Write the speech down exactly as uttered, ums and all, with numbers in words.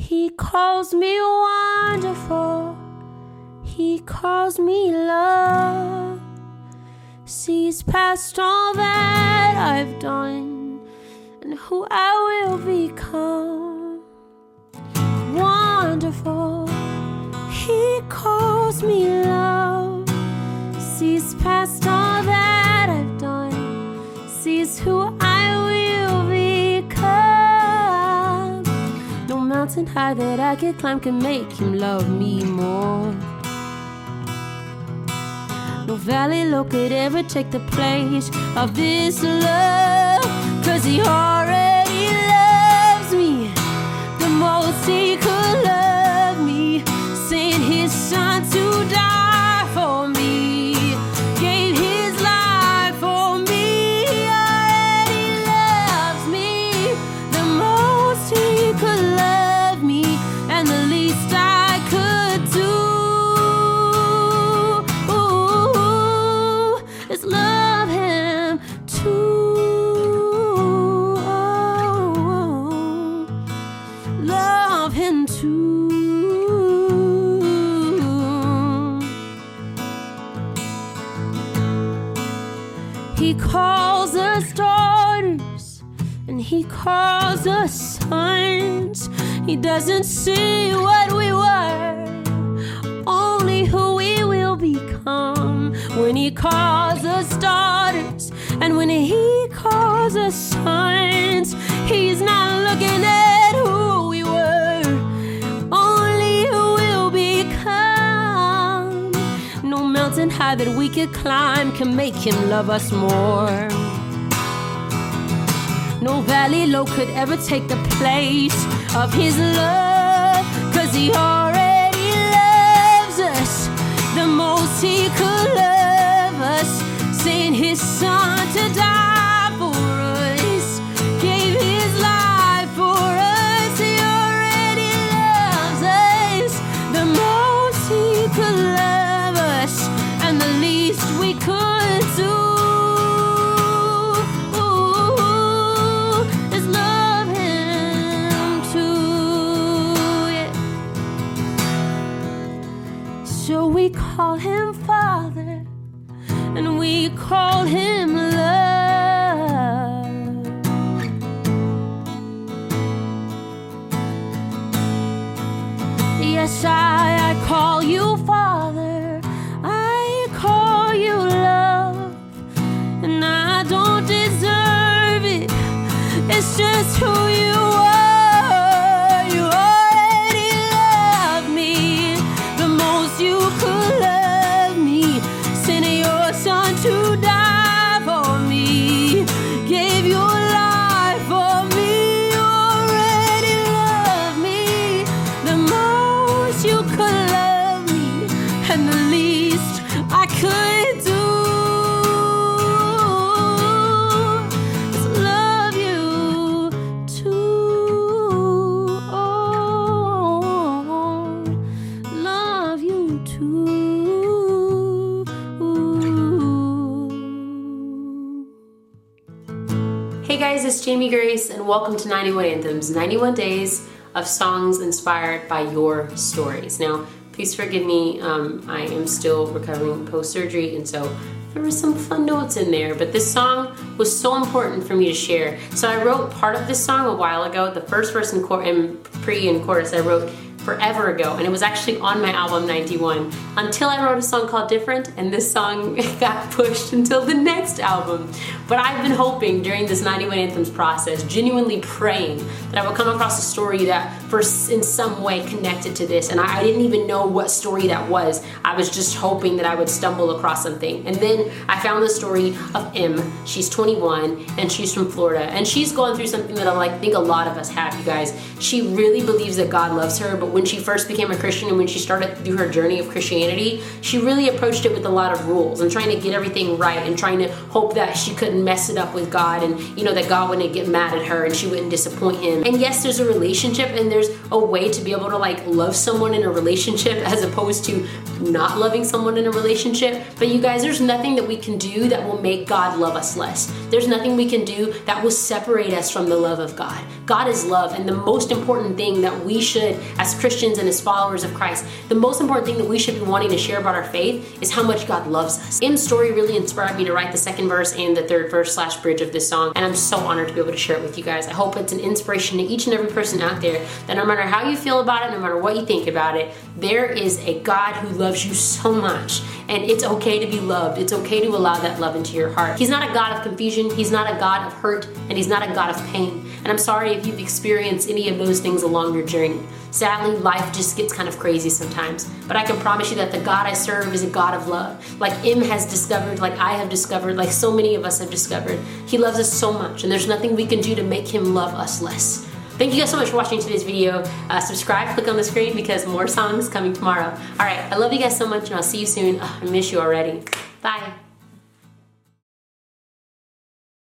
He calls me wonderful. He calls me love. Sees past all that I've done and who I will become. Wonderful. He calls me love. Sees past all that I've done. Sees who I will become. No mountain high that I could climb can make him love me more. No valley low could ever take the place of this love. Cause he already loves me the most he could love me. Sent his son to die for me. Gave his life for me. He already loves me the most he could love me. And the least I could do is love him too. Oh, love him too. He calls us daughters and he calls us sons. He doesn't see what we were, only who we will become. When he calls us daughters and when he calls us sons, he's not looking at who we were, only who we'll become. No mountain high that we could climb can make him love us more. No valley low could ever take the place of his love. Cause he already loves us the most he could love us. Sent his son to die for us. Gave his life for us. He already loves us the most he could love us. And the least we could do is love him too. Yeah. So we call him Father and we call him love. Yes, I, I call you Father, I call you love, and I don't deserve it, it's just who you are. You already love me the most you could love me. Sent your son to die for me. Gave your life for me. You already love me the most you could love me. And the least I could do is love you too. Oh, love you too. Hey guys, it's Jamie Grace and welcome to ninety-one Anthems, ninety-one days of songs inspired by your stories. Now, please forgive me, um, I am still recovering post-surgery, and so there were some fun notes in there, but this song was so important for me to share. So I wrote part of this song a while ago. The first verse and, chor- and pre and chorus I wrote forever ago, and it was actually on my album ninety-one, until I wrote a song called Different, and this song got pushed until the next album. But I've been hoping during this ninety-one Anthems process, genuinely praying that I would come across a story that for in some way connected to this, and I, I didn't even know what story that was. I was just hoping that I would stumble across something. And then I found the story of Em. She's twenty-one and she's from Florida, and she's going through something that I like think a lot of us have, you guys. She really believes that God loves her, but when she first became a Christian and when she started through her journey of Christianity, she really approached it with a lot of rules and trying to get everything right and trying to hope that she couldn't mess it up with God and, you know, that God wouldn't get mad at her and she wouldn't disappoint him. And yes, there's a relationship and there's a way to be able to like love someone in a relationship as opposed to not loving someone in a relationship. But you guys, there's nothing that we can do that will make God love us less. There's nothing we can do that will separate us from the love of God. God is love, and the most important thing that we should, as Christians and as followers of Christ, the most important thing that we should be wanting to share about our faith is how much God loves us. Im's story really inspired me to write the second verse and the third verse slash bridge of this song, and I'm so honored to be able to share it with you guys. I hope it's an inspiration to each and every person out there that no matter how you feel about it, no matter what you think about it, there is a God who loves you so much, and it's okay to be loved. It's okay to allow that love into your heart. He's not a God of confusion. He's not a God of hurt, and he's not a God of pain. And I'm sorry if you've experienced any of those things along your journey. Sadly, life just gets kind of crazy sometimes. But I can promise you that the God I serve is a God of love. Like Im has discovered, like I have discovered, like so many of us have discovered. He loves us so much, and there's nothing we can do to make him love us less. Thank you guys so much for watching today's video. Uh, subscribe, click on the screen because more songs coming tomorrow. All right, I love you guys so much, and I'll see you soon. Ugh, I miss you already. Bye.